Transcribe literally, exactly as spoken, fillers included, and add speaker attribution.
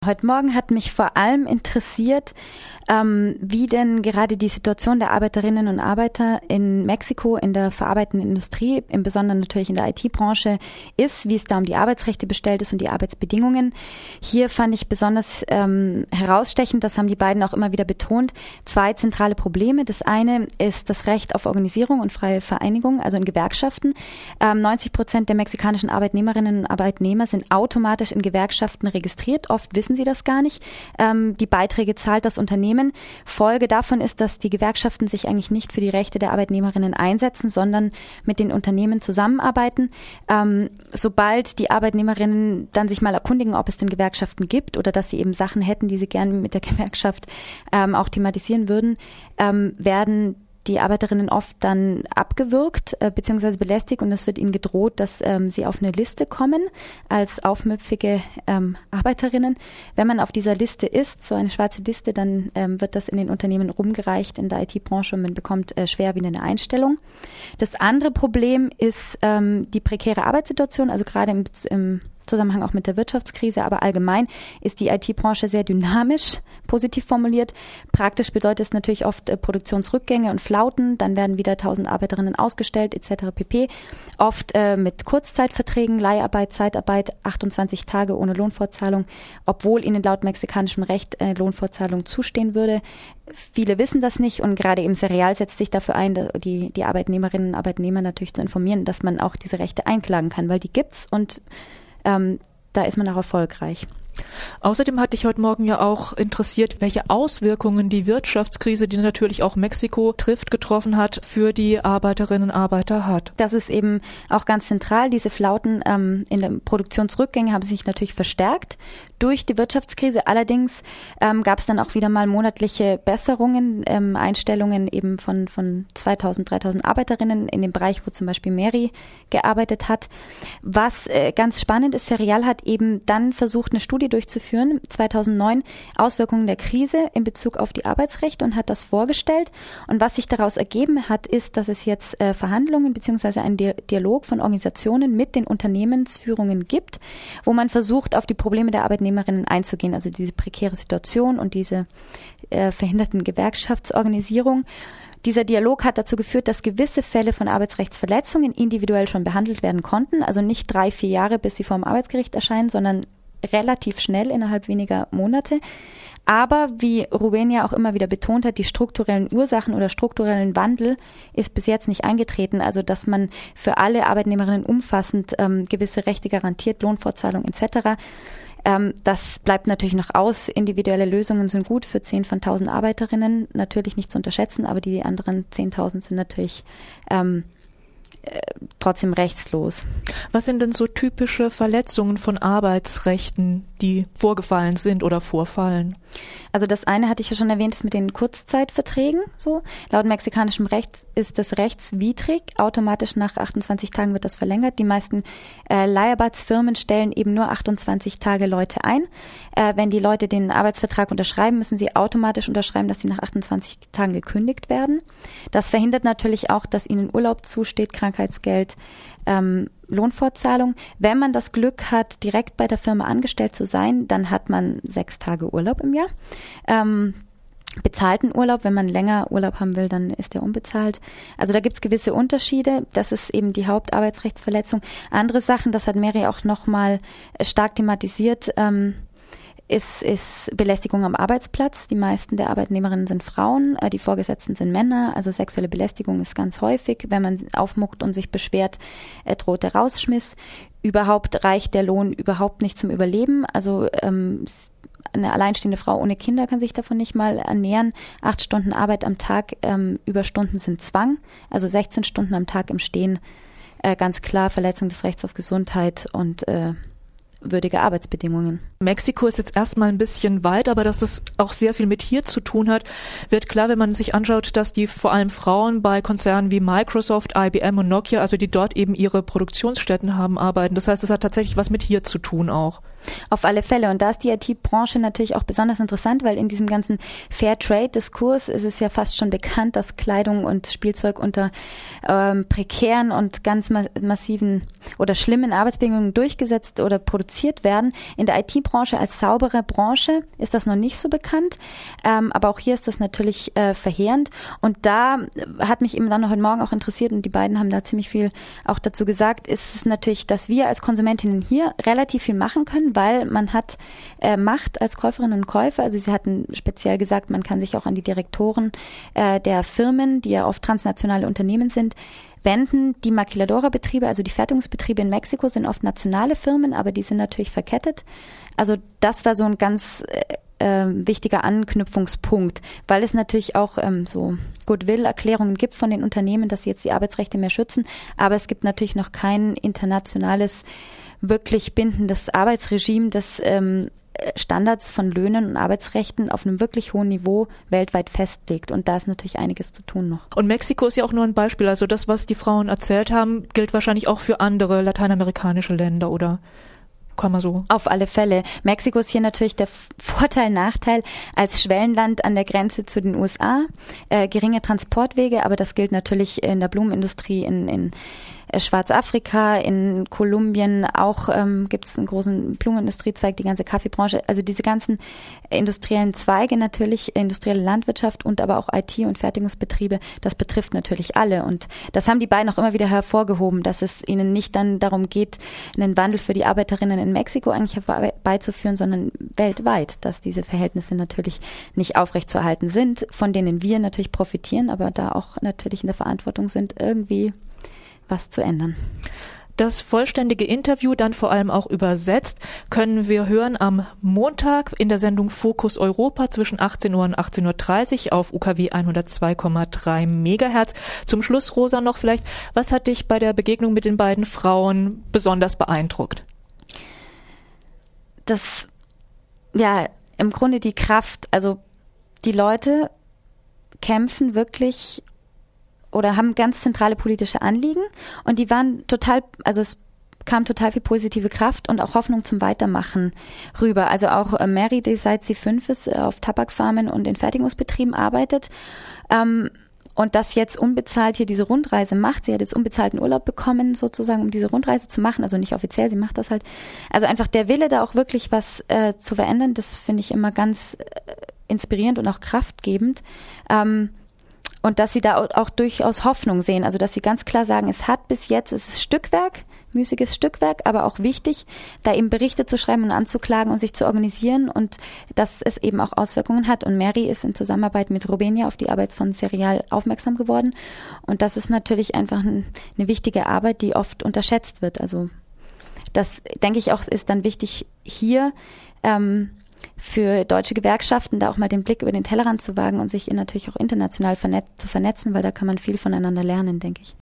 Speaker 1: Heute Morgen hat mich vor allem interessiert, ähm, wie denn gerade die Situation der Arbeiterinnen und Arbeiter in Mexiko in der verarbeitenden Industrie, im Besonderen natürlich in der I T-Branche ist, wie es da um die Arbeitsrechte bestellt ist und die Arbeitsbedingungen. Hier fand ich besonders ähm, herausstechend, das haben die beiden auch immer wieder betont, zwei zentrale Probleme. Das eine ist das Recht auf Organisierung und freie Vereinigung, also in Gewerkschaften. Ähm, neunzig Prozent der mexikanischen Arbeitnehmerinnen und Arbeitnehmer sind automatisch in Gewerkschaften registriert. Oft wissen sie das gar nicht. Ähm, die Beiträge zahlt das Unternehmen. Folge davon ist, dass die Gewerkschaften sich eigentlich nicht für die Rechte der Arbeitnehmerinnen einsetzen, sondern mit den Unternehmen zusammenarbeiten. Ähm, sobald die Arbeitnehmerinnen dann sich mal erkundigen, ob es denn Gewerkschaften gibt oder dass sie eben Sachen hätten, die sie gerne mit der Gewerkschaft ähm, auch thematisieren würden, ähm, werden die Arbeiterinnen oft dann abgewürgt äh, bzw. belästigt und es wird ihnen gedroht, dass ähm, sie auf eine Liste kommen als aufmüpfige ähm, Arbeiterinnen. Wenn man auf dieser Liste ist, so eine schwarze Liste, dann ähm, wird das in den Unternehmen rumgereicht in der I T-Branche und man bekommt äh, schwer wieder eine Einstellung. Das andere Problem ist ähm, die prekäre Arbeitssituation, also gerade im, im Zusammenhang auch mit der Wirtschaftskrise, aber allgemein ist die I T-Branche sehr dynamisch, positiv formuliert. Praktisch bedeutet es natürlich oft äh, Produktionsrückgänge und Flauten, dann werden wieder tausend Arbeiterinnen ausgestellt et cetera pp. Oft äh, mit Kurzzeitverträgen, Leiharbeit, Zeitarbeit, achtundzwanzig Tage ohne Lohnfortzahlung, obwohl ihnen laut mexikanischem Recht äh, Lohnfortzahlung zustehen würde. Viele wissen das nicht und gerade eben Serial setzt sich dafür ein, die, die Arbeitnehmerinnen und Arbeitnehmer natürlich zu informieren, dass man auch diese Rechte einklagen kann, weil die gibt's und Ähm, da ist man auch erfolgreich.
Speaker 2: Außerdem hat dich heute Morgen ja auch interessiert, welche Auswirkungen die Wirtschaftskrise, die natürlich auch Mexiko trifft, getroffen hat, für die Arbeiterinnen und Arbeiter hat.
Speaker 1: Das ist eben auch ganz zentral. Diese Flauten ähm, in den Produktionsrückgängen haben sich natürlich verstärkt durch die Wirtschaftskrise. Allerdings ähm, gab es dann auch wieder mal monatliche Besserungen, ähm, Einstellungen eben von, von zweitausend, dreitausend Arbeiterinnen in dem Bereich, wo zum Beispiel Mary gearbeitet hat. Was äh, ganz spannend ist, Serial hat eben dann versucht, eine Studie durchzuführen, zweitausendneun, Auswirkungen der Krise in Bezug auf die Arbeitsrechte und hat das vorgestellt. Und was sich daraus ergeben hat, ist, dass es jetzt äh, Verhandlungen bzw. einen Di- Dialog von Organisationen mit den Unternehmensführungen gibt, wo man versucht, auf die Probleme der Arbeitnehmerinnen einzugehen, also diese prekäre Situation und diese äh, verhinderten Gewerkschaftsorganisierung. Dieser Dialog hat dazu geführt, dass gewisse Fälle von Arbeitsrechtsverletzungen individuell schon behandelt werden konnten, also nicht drei, vier Jahre, bis sie vor dem Arbeitsgericht erscheinen, sondern relativ schnell, innerhalb weniger Monate. Aber wie Rubenia auch immer wieder betont hat, die strukturellen Ursachen oder strukturellen Wandel ist bis jetzt nicht eingetreten. Also dass man für alle Arbeitnehmerinnen umfassend ähm, gewisse Rechte garantiert, Lohnfortzahlung et cetera. Ähm, das bleibt natürlich noch aus. Individuelle Lösungen sind gut für zehn von tausend Arbeiterinnen, natürlich nicht zu unterschätzen, aber die anderen zehntausend sind natürlich ähm, trotzdem rechtslos.
Speaker 2: Was sind denn so typische Verletzungen von Arbeitsrechten, die vorgefallen sind oder vorfallen?
Speaker 1: Also das eine hatte ich ja schon erwähnt, ist mit den Kurzzeitverträgen. So laut mexikanischem Recht ist das rechtswidrig. Automatisch nach achtundzwanzig Tagen wird das verlängert. Die meisten äh, Leiharbeitsfirmen stellen eben nur achtundzwanzig Tage Leute ein. Äh, wenn die Leute den Arbeitsvertrag unterschreiben, müssen sie automatisch unterschreiben, dass sie nach achtundzwanzig Tagen gekündigt werden. Das verhindert natürlich auch, dass ihnen Urlaub zusteht, Krankheitsgeld, ähm, Lohnfortzahlung. Wenn man das Glück hat, direkt bei der Firma angestellt zu sein, dann hat man sechs Tage Urlaub im Jahr. Ähm, bezahlten Urlaub, wenn man länger Urlaub haben will, dann ist der unbezahlt. Also da gibt es gewisse Unterschiede. Das ist eben die Hauptarbeitsrechtsverletzung. Andere Sachen, das hat Mary auch nochmal stark thematisiert, ähm, Ist, ist Belästigung am Arbeitsplatz. Die meisten der Arbeitnehmerinnen sind Frauen, die Vorgesetzten sind Männer. Also sexuelle Belästigung ist ganz häufig. Wenn man aufmuckt und sich beschwert, droht der Rausschmiss. Überhaupt reicht der Lohn überhaupt nicht zum Überleben. Also ähm, eine alleinstehende Frau ohne Kinder kann sich davon nicht mal ernähren. Acht Stunden Arbeit am Tag, ähm, Überstunden sind Zwang. Also sechzehn Stunden am Tag im Stehen. Äh, ganz klar Verletzung des Rechts auf Gesundheit und äh, würdige Arbeitsbedingungen.
Speaker 2: Mexiko ist jetzt erstmal ein bisschen weit, aber dass es auch sehr viel mit hier zu tun hat, wird klar, wenn man sich anschaut, dass die vor allem Frauen bei Konzernen wie Microsoft, I B M und Nokia, also die dort eben ihre Produktionsstätten haben, arbeiten. Das heißt, es hat tatsächlich was mit hier zu tun auch.
Speaker 1: Auf alle Fälle. Und da ist die I T-Branche natürlich auch besonders interessant, weil in diesem ganzen Fair-Trade-Diskurs ist es ja fast schon bekannt, dass Kleidung und Spielzeug unter ähm, prekären und ganz ma- massiven oder schlimmen Arbeitsbedingungen durchgesetzt oder produziert produziert werden. In der I T-Branche als saubere Branche ist das noch nicht so bekannt, ähm, aber auch hier ist das natürlich äh, verheerend. Und da hat mich eben dann heute Morgen auch interessiert und die beiden haben da ziemlich viel auch dazu gesagt, ist es natürlich, dass wir als Konsumentinnen hier relativ viel machen können, weil man hat äh, Macht als Käuferinnen und Käufer. Also sie hatten speziell gesagt, man kann sich auch an die Direktoren äh, der Firmen, die ja oft transnationale Unternehmen sind, wenden. Die Maquiladora-Betriebe, also die Fertigungsbetriebe in Mexiko, sind oft nationale Firmen, aber die sind natürlich verkettet. Also das war so ein ganz äh, wichtiger Anknüpfungspunkt, weil es natürlich auch ähm, so Goodwill-Erklärungen gibt von den Unternehmen, dass sie jetzt die Arbeitsrechte mehr schützen, aber es gibt natürlich noch kein internationales, wirklich bindendes Arbeitsregime, das ähm, Standards von Löhnen und Arbeitsrechten auf einem wirklich hohen Niveau weltweit festlegt. Und da ist natürlich einiges zu tun noch.
Speaker 2: Und Mexiko ist ja auch nur ein Beispiel. Also das, was die Frauen erzählt haben, gilt wahrscheinlich auch für andere lateinamerikanische Länder, oder? Kann man so?
Speaker 1: Auf alle Fälle. Mexiko ist hier natürlich der Vorteil, Nachteil als Schwellenland an der Grenze zu den U S A. Äh, geringe Transportwege, aber das gilt natürlich in der Blumenindustrie in, in Schwarzafrika, in Kolumbien auch ähm, gibt es einen großen Blumenindustriezweig, die ganze Kaffeebranche, also diese ganzen industriellen Zweige natürlich, industrielle Landwirtschaft und aber auch I T und Fertigungsbetriebe, das betrifft natürlich alle und das haben die beiden auch immer wieder hervorgehoben, dass es ihnen nicht dann darum geht, einen Wandel für die Arbeiterinnen in Mexiko eigentlich herbeizuführen, sondern weltweit, dass diese Verhältnisse natürlich nicht aufrechtzuerhalten sind, von denen wir natürlich profitieren, aber da auch natürlich in der Verantwortung sind, irgendwie was zu ändern.
Speaker 2: Das vollständige Interview, dann vor allem auch übersetzt, können wir hören am Montag in der Sendung Fokus Europa zwischen achtzehn Uhr und achtzehn Uhr dreißig auf U K W hundertzwei Komma drei Megahertz. Zum Schluss, Rosa, noch vielleicht, was hat dich bei der Begegnung mit den beiden Frauen besonders beeindruckt?
Speaker 1: Das, ja, im Grunde die Kraft, also die Leute kämpfen wirklich oder haben ganz zentrale politische Anliegen und die waren total, also es kam total viel positive Kraft und auch Hoffnung zum Weitermachen rüber. Also auch äh, Mary, die seit sie fünf ist, äh, auf Tabakfarmen und in Fertigungsbetrieben arbeitet ähm, und das jetzt unbezahlt hier diese Rundreise macht. Sie hat jetzt unbezahlten Urlaub bekommen, sozusagen, um diese Rundreise zu machen, also nicht offiziell, sie macht das halt. Also einfach der Wille, da auch wirklich was äh, zu verändern, das finde ich immer ganz äh, inspirierend und auch kraftgebend. Ähm, Und dass sie da auch durchaus Hoffnung sehen. Also dass sie ganz klar sagen, es hat bis jetzt, es ist Stückwerk, müßiges Stückwerk, aber auch wichtig, da eben Berichte zu schreiben und anzuklagen und sich zu organisieren und dass es eben auch Auswirkungen hat. Und Mary ist in Zusammenarbeit mit Robenia auf die Arbeit von Serial aufmerksam geworden. Und das ist natürlich einfach ein, eine wichtige Arbeit, die oft unterschätzt wird. Also das, denke ich auch, ist dann wichtig hier, ähm, für deutsche Gewerkschaften da auch mal den Blick über den Tellerrand zu wagen und sich natürlich auch international vernet- zu vernetzen, weil da kann man viel voneinander lernen, denke ich.